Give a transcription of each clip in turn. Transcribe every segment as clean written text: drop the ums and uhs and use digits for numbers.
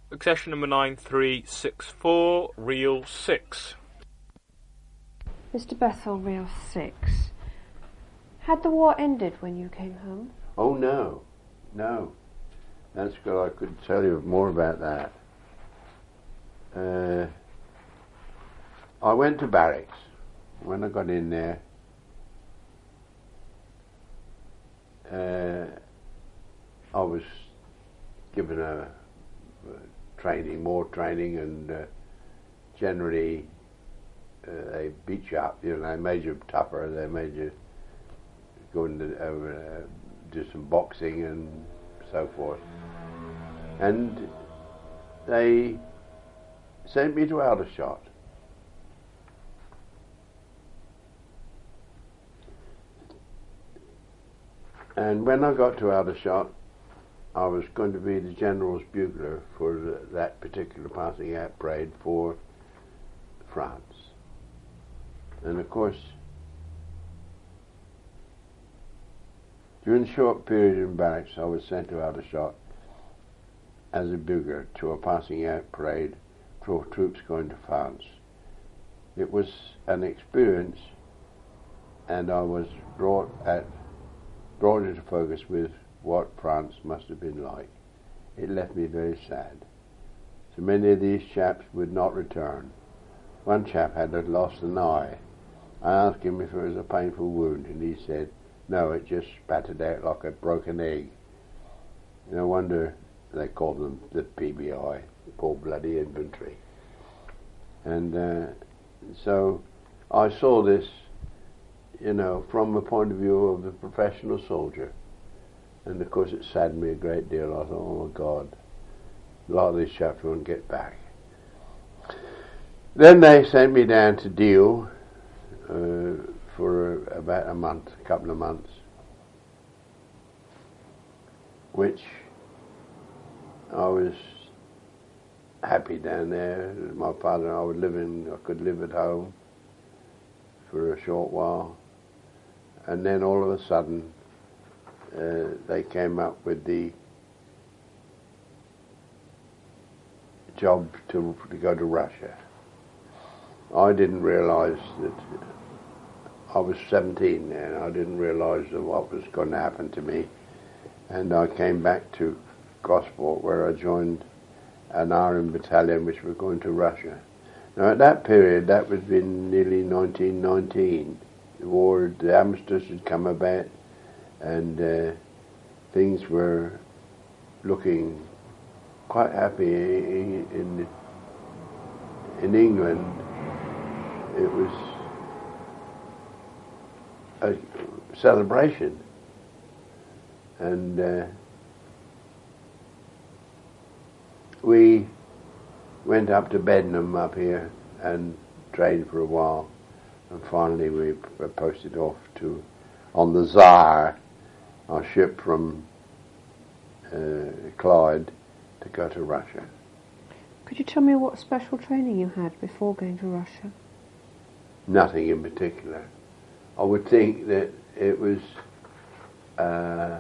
Accession number 9364, reel 6. Mr. Bethel, reel 6. Had the war ended when you came home? Oh, no. No. That's good. I could tell you more about that. I went to barracks. When I got in there, I was given more training, and generally they beat you up. You know, they made you tougher. They made you go into do some boxing and so forth. And they sent me to Aldershot. And when I got to Aldershot, I was going to be the General's bugler for that particular passing out parade for France. And of course, during a short period in barracks, I was sent to Aldershot as a bugler to a passing out parade for troops going to France. It was an experience, and I was brought into focus with what France must have been like. It left me very sad. So many of these chaps would not return. One chap had lost an eye. I asked him if it was a painful wound, and he said, no, it just spattered out like a broken egg. No wonder they called them the PBI, the poor bloody infantry. And so I saw this, you know, from the point of view of the professional soldier. And of course it saddened me a great deal. I thought, oh my God, a lot of these chaps won't get back. Then they sent me down to Deal for about a couple of months, which I was happy down there. My father and I could live at home for a short while. And then all of a sudden, they came up with the job to go to Russia. I didn't realise that I was 17 then. I didn't realise what was going to happen to me. And I came back to Gosport, where I joined an Iron battalion which were going to Russia. Now at that period, that was in nearly 1919. The armistice had come about, and things were looking quite happy in England. It was a celebration, and we went up to Bednam up here and trained for a while, and finally we were posted off on the Tsar, our ship from Clyde, to go to Russia. Could you tell me what special training you had before going to Russia? Nothing in particular. I would think that it was, how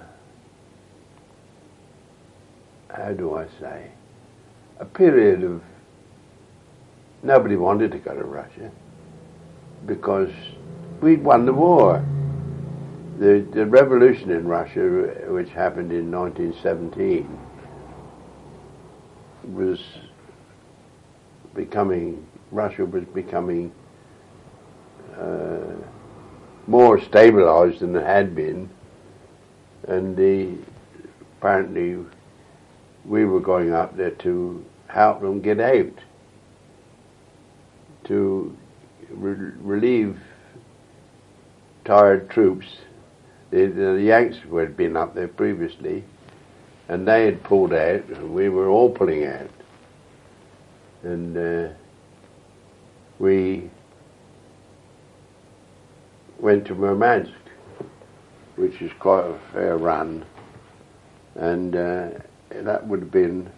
do I say, a period of, nobody wanted to go to Russia because we'd won the war. The revolution in Russia, which happened in 1917, Russia was becoming more stabilized than it had been, and apparently we were going up there to help them get out, to relieve tired troops. The Yanks had been up there previously, and they had pulled out, and we were all pulling out. And we went to Murmansk, which is quite a fair run, and that would have been,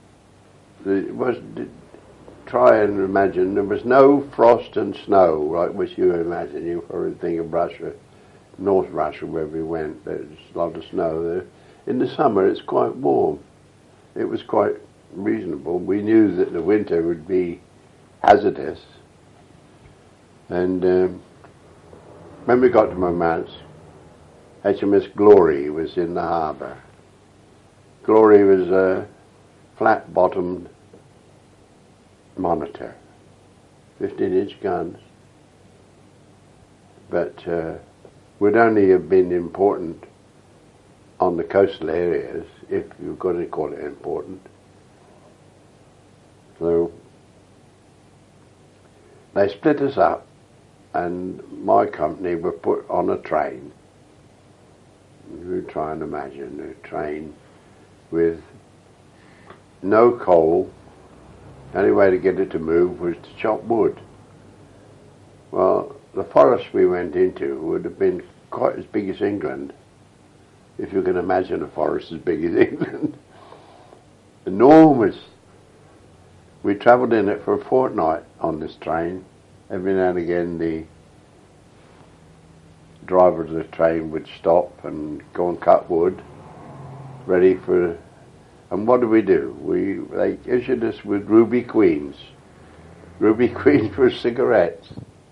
try and imagine, there was no frost and snow like which you imagine. You probably think of Russia, North Russia, where we went. There's a lot of snow there. In the summer it's quite warm. It was quite reasonable. We knew that the winter would be hazardous. And when we got to Murmansk, HMS Glory was in the harbour. Glory was a flat-bottomed monitor, 15-inch guns, but would only have been important on the coastal areas, if you're going to call it important. So they split us up, and my company were put on a train. You try and imagine a train with no coal. The only way to get it to move was to chop wood. Well, the forest we went into would have been quite as big as England, if you can imagine a forest as big as England. Enormous. We travelled in it for a fortnight on this train. Every now and again the driver of the train would stop and go and cut wood, ready for... And what do? They issued us with Ruby Queens. Ruby Queens for cigarettes.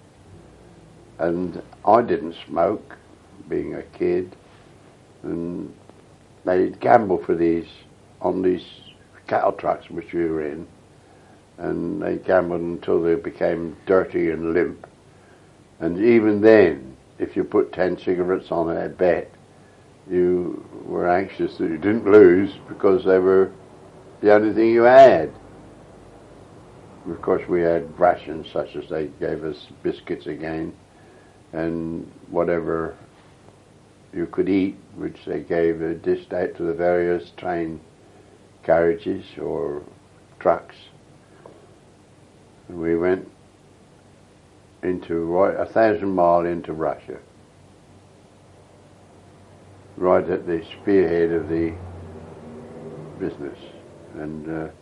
And I didn't smoke, being a kid. And they'd gamble for these, on these cattle trucks which we were in. And they gambled until they became dirty and limp. And even then, if you put 10 cigarettes on a bet, you were anxious that you didn't lose because they were the only thing you had. Of course, we had rations such as they gave us biscuits again, and whatever you could eat, which they gave dished out to the various train carriages or trucks. We went into 1,000 miles into Russia, right at the spearhead of the business. And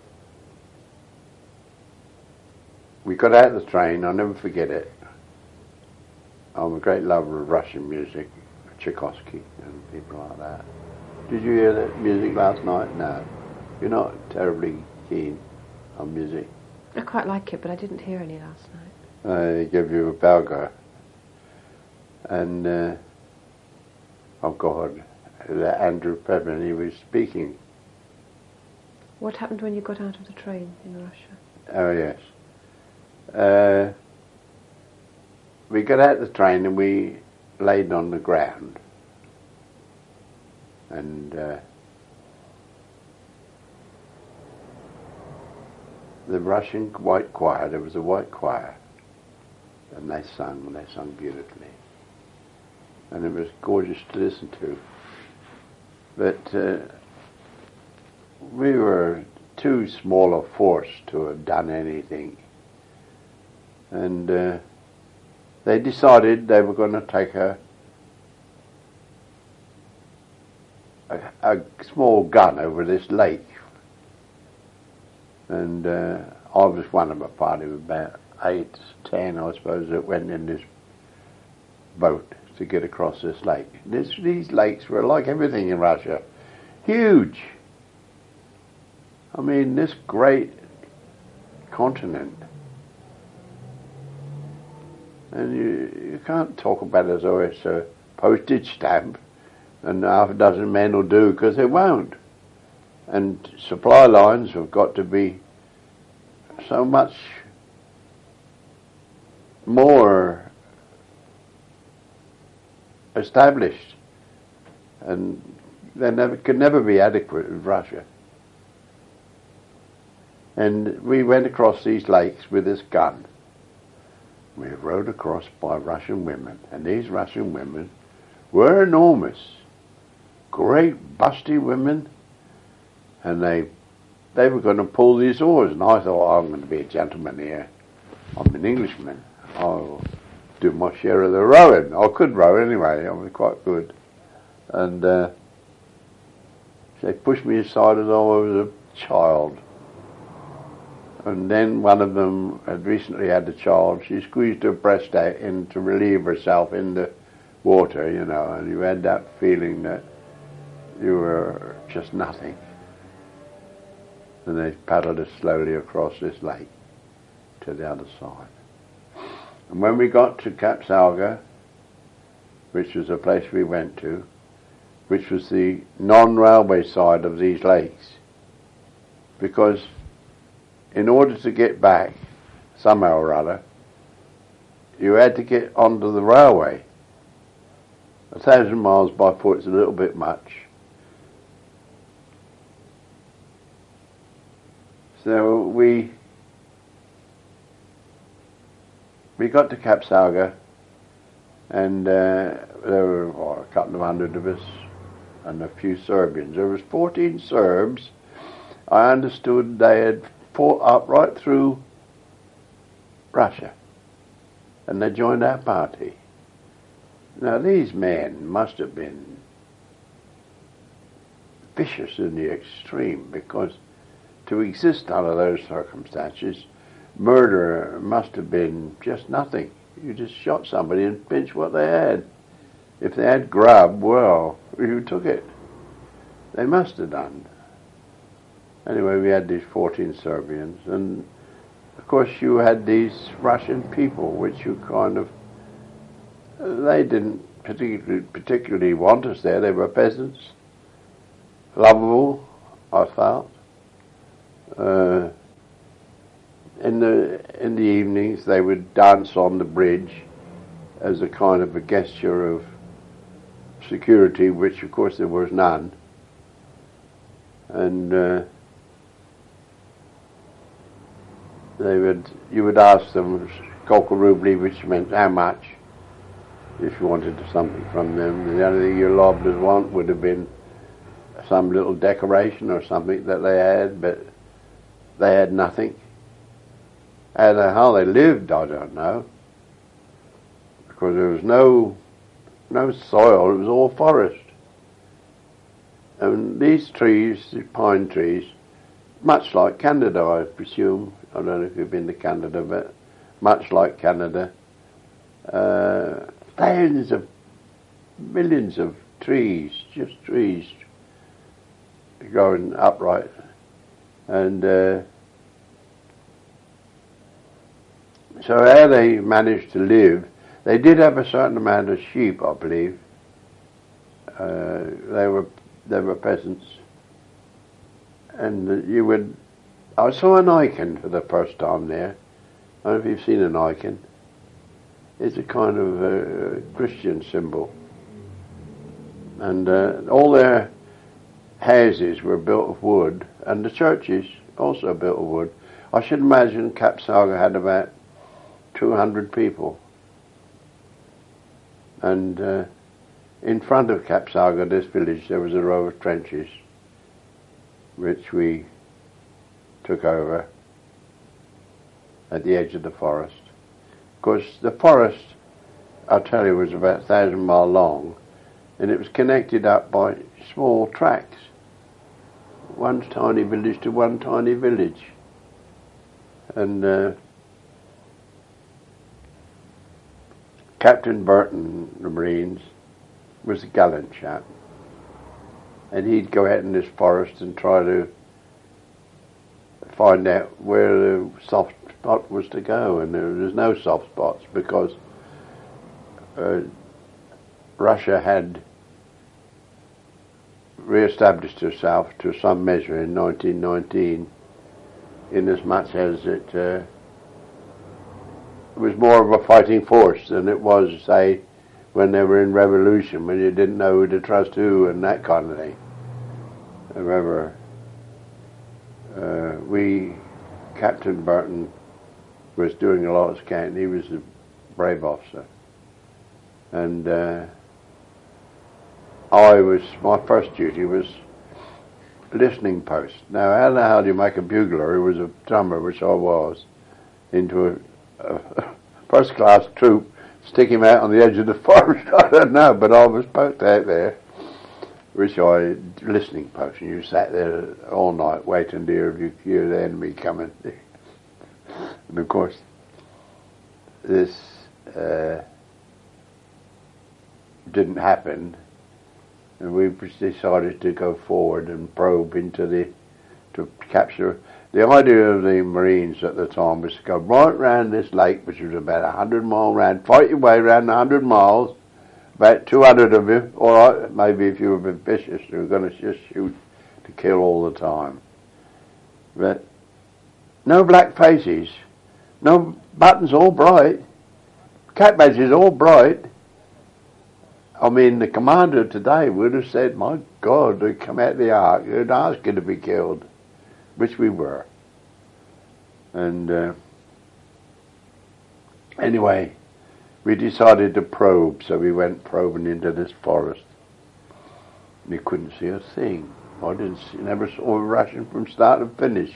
we got out of the train. I'll never forget it. I'm a great lover of Russian music, Tchaikovsky and people like that. Did you hear that music last night? No. You're not terribly keen on music. I quite like it, but I didn't hear any last night. I gave you a Belga. And, oh God, Andrew Pevin, he was speaking. What happened when you got out of the train in Russia? Oh, yes. We got out of the train and we laid on the ground. And the Russian white choir, there was a white choir, and they sung beautifully. And it was gorgeous to listen to. But we were too small a force to have done anything. And they decided they were going to take a small gun over this lake. And I was one of a party of about 8, 10, I suppose, that went in this boat to get across this lake. These lakes were like everything in Russia, huge. I mean, this great continent. And you can't talk about it as though it's a postage stamp and half a dozen men will do, because they won't. And supply lines have got to be so much more established, and they could never be adequate in Russia. And we went across these lakes with this gun. We rode across by Russian women, and these Russian women were enormous, great busty women, and they were going to pull these oars, and I thought, I'm going to be a gentleman here. I'm an Englishman. I'll do my share of the rowing. I could row anyway. I was quite good. And they pushed me aside as though I was a child. And then one of them had recently had a child. She squeezed her breast out in to relieve herself in the water, and you had that feeling that you were just nothing. And they paddled us slowly across this lake to the other side. And when we got to Cap Salga, which was the place we went to, which was the non-railway side of these lakes, because in order to get back, somehow or other, you had to get onto the railway. 1,000 miles by foot is a little bit much. So we got to Cap Salga, and there were a couple of hundred of us and a few Serbians. There was 14 Serbs. I understood they had fought up right through Russia, and they joined our party. Now these men must have been vicious in the extreme, because to exist under those circumstances, murder must have been just nothing. You just shot somebody and pinched what they had. If they had grub, well, you took it. They must have done. Anyway, we had these 14 Serbians, and of course you had these Russian people, which you kind of, they didn't particularly want us there. They were peasants, lovable, I felt. In the evenings they would dance on the bridge as a kind of a gesture of security, which of course there was none. And you would ask them koliko rubli, which meant how much, if you wanted something from them. The only thing your lobsters want would have been some little decoration or something that they had, but they had nothing. How they lived, I don't know, because there was no soil, it was all forest. And these trees, the pine trees, much like Canada, I presume, I don't know if you've been to Canada, but much like Canada, thousands of, millions of trees, just trees going upright. And so how they managed to live, they did have a certain amount of sheep, I believe. They were peasants. And I saw an icon for the first time there. I don't know if you've seen an icon. It's a kind of Christian symbol. And all their houses were built of wood, and the churches also built of wood. I should imagine Cap Salga had about 200 people. And in front of Cap Salga, this village, there was a row of trenches which we took over at the edge of the forest. Of course, the forest, I'll tell you, was about 1,000 miles long, and it was connected up by small tracks. One tiny village to one tiny village. And Captain Burton, the Marines, was a gallant chap. And he'd go out in this forest and try to find out where the soft spot was to go. And there was no soft spots, because Russia had re-established herself to some measure in 1919, in as much as it was more of a fighting force than it was, say, when they were in revolution, when you didn't know who to trust who and that kind of thing. However, Captain Burton was doing a lot of scouting. He was a brave officer. And my first duty was listening post. Now, how the hell do you make a bugler who was a drummer, which I was, into a first-class troop, stick him out on the edge of the forest? I don't know, but I was poked out there, listening post, and you sat there all night waiting to hear if you hear the enemy coming. And of course, this didn't happen, and we decided to go forward and probe into the to capture. The idea of the Marines at the time was to go right round this lake, which was about 100 miles round, fight your way around 100 miles, about 200 of you, all right, maybe if you were a bit vicious, you were going to just shoot to kill all the time. But no black faces, no buttons all bright, cap badges all bright. I mean, the commander today would have said, my God, they come out of the ark, they'd ask you to be killed, which we were. And anyway, we decided to probe, so we went probing into this forest. We couldn't see a thing. I never saw a Russian from start to finish.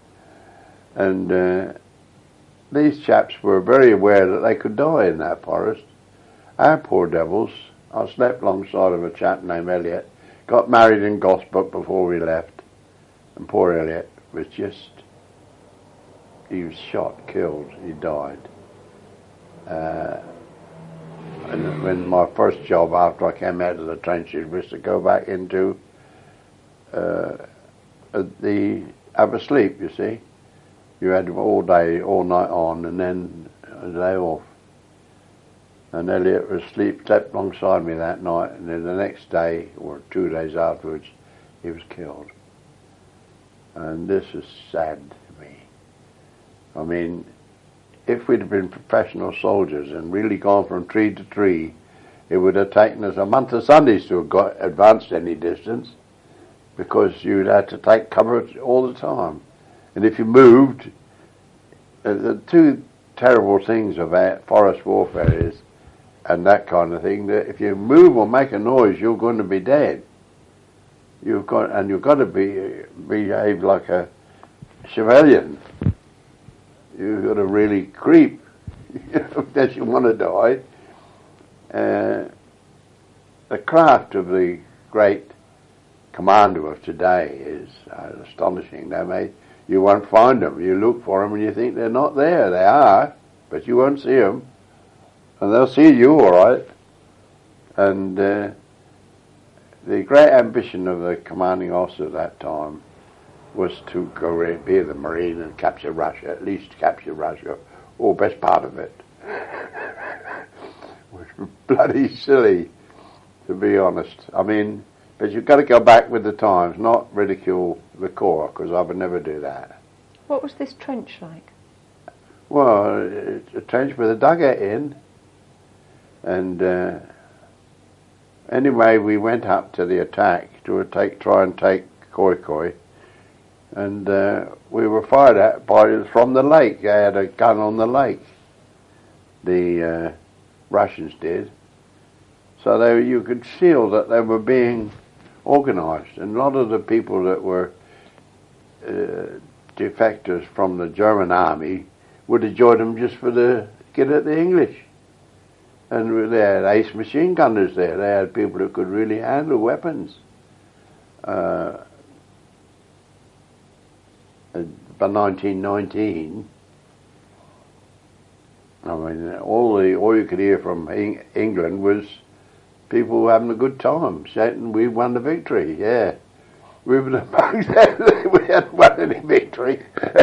And these chaps were very aware that they could die in that forest. Our poor devils, I slept alongside of a chap named Elliot, got married in Gosport before we left, and poor Elliot was just, he was shot, killed, he died. And when my first job after I came out of the trenches was to go back into have a sleep, you see. You had all day, all night on, and then a day off. And Elliot was slept alongside me that night, and then the next day, or 2 days afterwards, he was killed. And this is sad to me. I mean, if we'd have been professional soldiers and really gone from tree to tree, it would have taken us a month of Sundays to have got advanced any distance, because you'd had to take cover all the time. And if you moved, the two terrible things about forest warfare is, and that kind of thing, that if you move or make a noise, you're going to be dead. You've got to behave like a civilian. You've got to really creep, unless you want to die. The craft of the great commander of today is astonishing. You won't find them. You look for them and you think they're not there. They are, but you won't see them. And they'll see you, all right. And the great ambition of the commanding officer at that time was to go be the Marine and capture Russia, at least capture Russia, or best part of it. Which was bloody silly, to be honest. I mean, but you've got to go back with the times, not ridicule the Corps, because I would never do that. What was this trench like? Well, it's a trench with a dugout in. And anyway, we went up to the attack to try and take Khoikhoi, and we were fired at from the lake. They had a gun on the lake. The Russians did, so you could feel that they were being organised, and a lot of the people that were defectors from the German army would have joined them just for the get at the English. And they had ace machine gunners there. They had people who could really handle weapons. By 1919, I mean, all you could hear from England was people having a good time, shouting, "We won the victory!" Yeah, we were the bugs. We hadn't won any victory.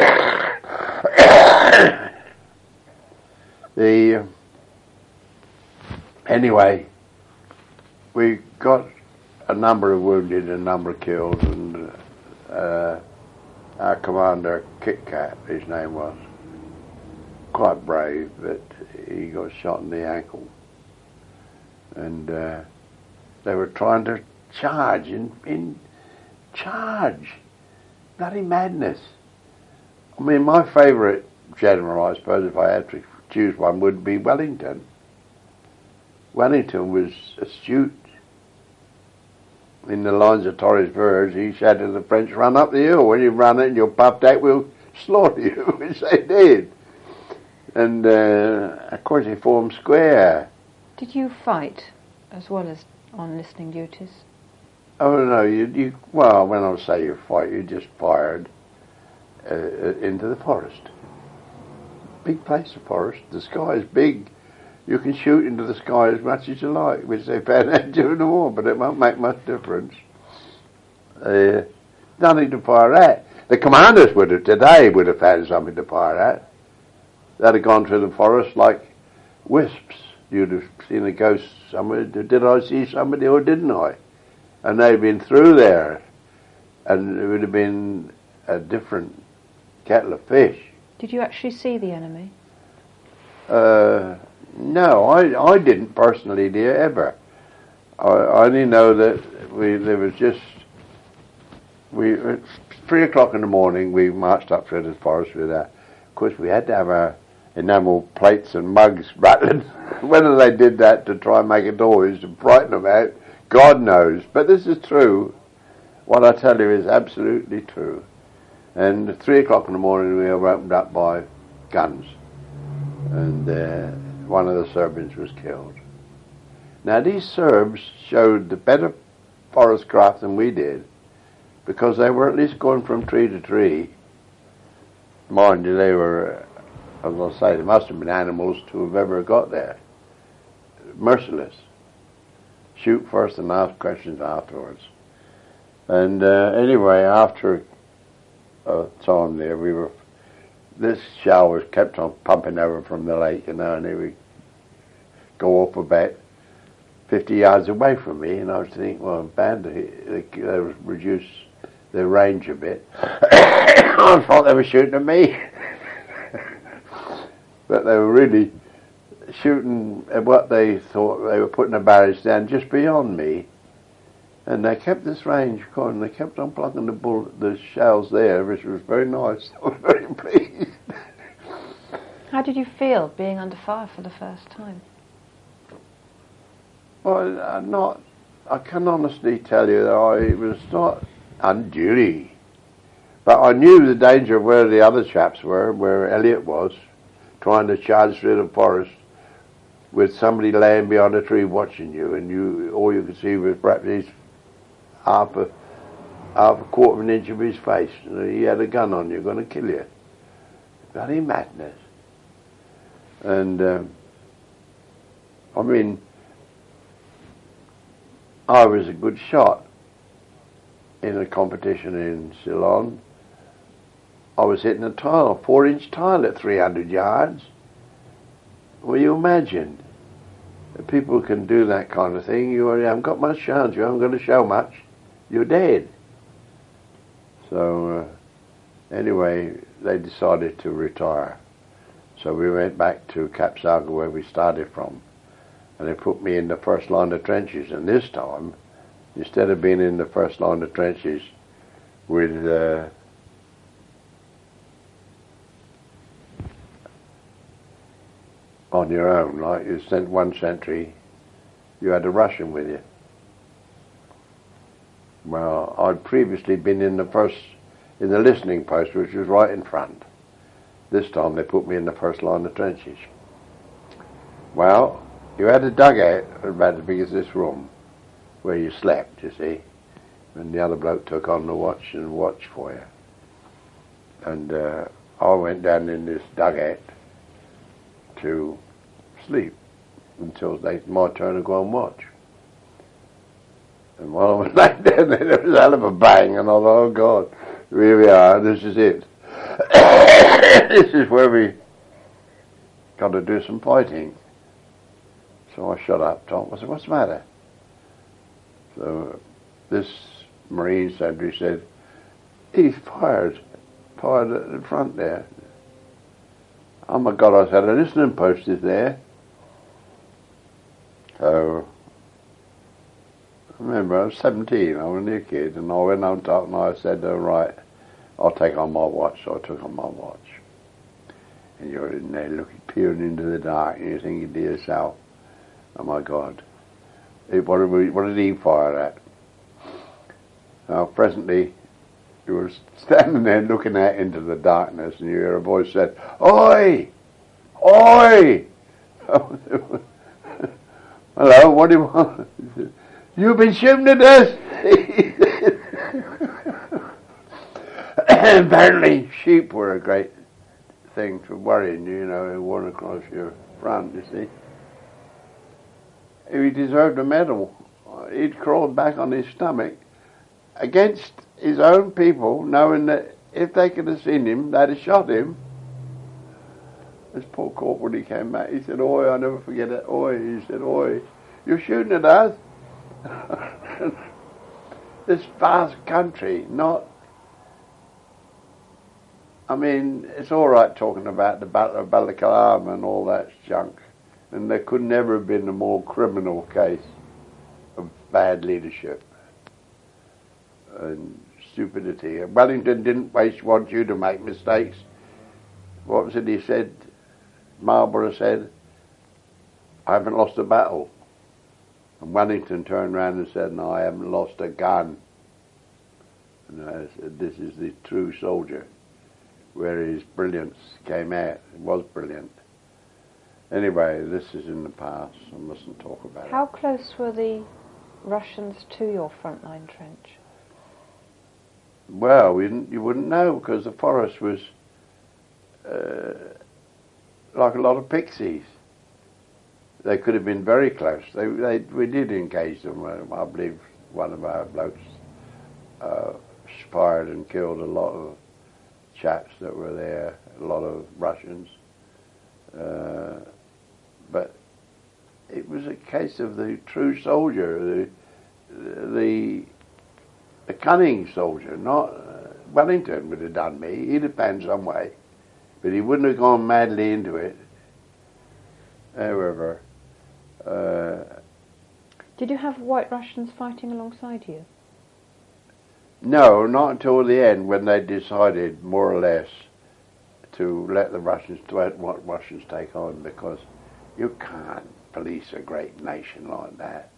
Anyway, we got a number of wounded, a number of killed, and our commander, Kit Kat, his name was, quite brave, but he got shot in the ankle. And they were trying to charge, bloody madness. I mean, my favourite general, I suppose, if I had to choose one, would be Wellington. Wellington was astute. In the lines of Torres Vedras, he said to the French, "Run up the hill. When you run it and you're puffed out, we'll slaughter you," which they did. And, of course, he formed square. Did you fight as well as on listening duties? Oh, no, well, when I say you fight, you just fired into the forest. Big place, the forest. The sky is big. You can shoot into the sky as much as you like, which they found out during the war, but it won't make much difference. Nothing to fire at. The commanders would have found something to fire at. They'd have gone through the forest like wisps. You'd have seen a ghost somewhere. Did I see somebody or didn't I? And they'd been through there, and it would have been a different kettle of fish. Did you actually see the enemy? No, I didn't personally, dear, ever. I only know that at 3 o'clock in the morning, we marched up through the forest with that. Of course, we had to have our enamel plates and mugs rattling. Whether they did that to try and make a noise to frighten them out, God knows. But this is true. What I tell you is absolutely true. And at 3 o'clock in the morning, we were opened up by guns. And one of the Serbians was killed. Now, these Serbs showed the better forest craft than we did, because they were at least going from tree to tree. Mind you, they were, as I say, they must have been animals to have ever got there. Merciless. Shoot first and ask questions afterwards. And anyway, after a time there, this shell was kept on pumping over from the lake, and they would go up about 50 yards away from me, and I was thinking, well, bad, they reduce their range a bit. I thought they were shooting at me. But they were really shooting at what they thought they were putting a barrage down just beyond me. And they kept this range going. They kept on plugging the shells there, which was very nice. I was very pleased. How did you feel being under fire for the first time? Well, I can honestly tell you that it was not unduly. But I knew the danger of where the other chaps were, where Elliot was, trying to charge through the forest with somebody laying behind a tree watching you, and all you could see was perhaps his half a quarter of an inch of his face. He had a gun on you, going to kill you. Bloody madness. And I mean, I was a good shot in a competition in Ceylon. I was hitting a 4-inch tile at 300 yards. Well, you imagine, if people can do that kind of thing, you haven't got much chance, you haven't got to show much, you're dead. So, anyway, they decided to retire. So we went back to Cap Saga, where we started from, and they put me in the first line of trenches. And this time, instead of being in the first line of trenches with on your own, like you sent one sentry, you had a Russian with you. Well, I'd previously been in the listening post, which was right in front. This time they put me in the first line of trenches. Well, you had a dugout about as big as this room, where you slept, you see, and the other bloke took on the watch and watched for you. And I went down in this dugout to sleep until my turn to go and watch. And while I was laying down there was a hell of a bang, and I thought, oh God, here we are, this is it. This is where we got to do some fighting. So I shut up, Tom. I said, what's the matter? So this Marine sentry said, he's fired at the front there. Oh my God, I said, a listening post is there. So, I remember I was 17, I was a new kid, and I went on top and I said, all right, I'll take on my watch. So I took on my watch. And you're in there looking, peering into the dark, and you're thinking to yourself, oh my God, what did he fire at? Now presently, you were standing there looking out into the darkness, and you hear a voice said, "Oi! Oi!" Hello, what do you want? You've been shooting at us? Apparently sheep were a great thing for worrying you, who went across your front, you see. He deserved a medal. He'd crawled back on his stomach against his own people, knowing that if they could have seen him, they'd have shot him. This poor corporal, he came back, he said, "Oi, I'll never forget it, oi," he said, "Oi, you're shooting at us." This vast country, I mean, it's all right talking about the Battle of Balaklava and all that junk, and there could never have been a more criminal case of bad leadership and stupidity. Wellington didn't want you to make mistakes. What was it he said? Marlborough said, "I haven't lost a battle." And Wellington turned around and said, "No, I haven't lost a gun." And I said, this is the true soldier, where his brilliance came out. It was brilliant. Anyway, this is in the past. I mustn't talk about it. How close were the Russians to your frontline trench? Well, you wouldn't know, because the forest was like a lot of pixies. They could have been very close. We did engage them. I believe one of our blokes fired and killed a lot of chaps that were there, a lot of Russians. But it was a case of the true soldier, the cunning soldier. Not Wellington would have done me. He'd have found some way, but he wouldn't have gone madly into it. However, did you have White Russians fighting alongside you? no, not until the end, when they decided more or less to let the Russians take on, because you can't police a great nation like that.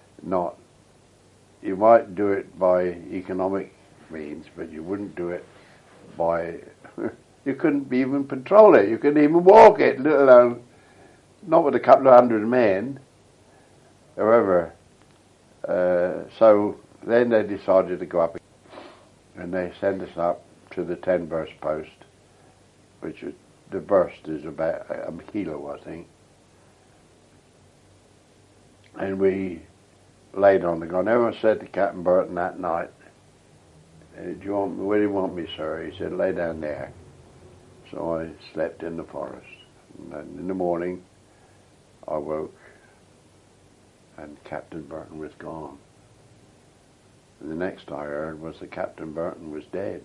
You might do it by economic means, but you wouldn't do it by you couldn't even patrol it, you couldn't even walk it, let alone not with a couple of hundred men. However, so then they decided to go up, and they sent us up to the 10 verst post, which is, the verst is about a kilo, I think. And we laid on the ground. Everyone said to Captain Burton that night, where do you want me, sir? He said, "Lay down there." So I slept in the forest. And then in the morning, I woke, and Captain Burton was gone. And the next I heard was that Captain Burton was dead.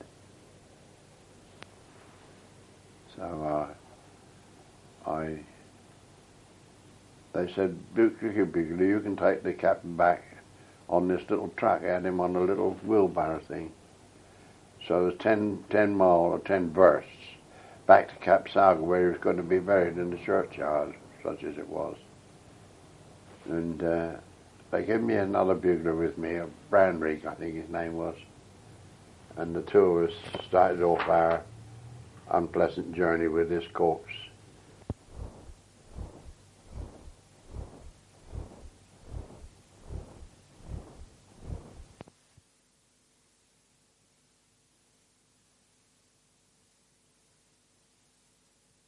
So they said, "Bigley, you can take the captain back on this little truck." I had him on a little wheelbarrow thing. So there's 10 mile or 10 versts back to Cap Saga, where he was going to be buried in the churchyard, such as it was. And they gave me another bugler with me, a Brownrigg, I think his name was. And the two of us started off our unpleasant journey with this corpse.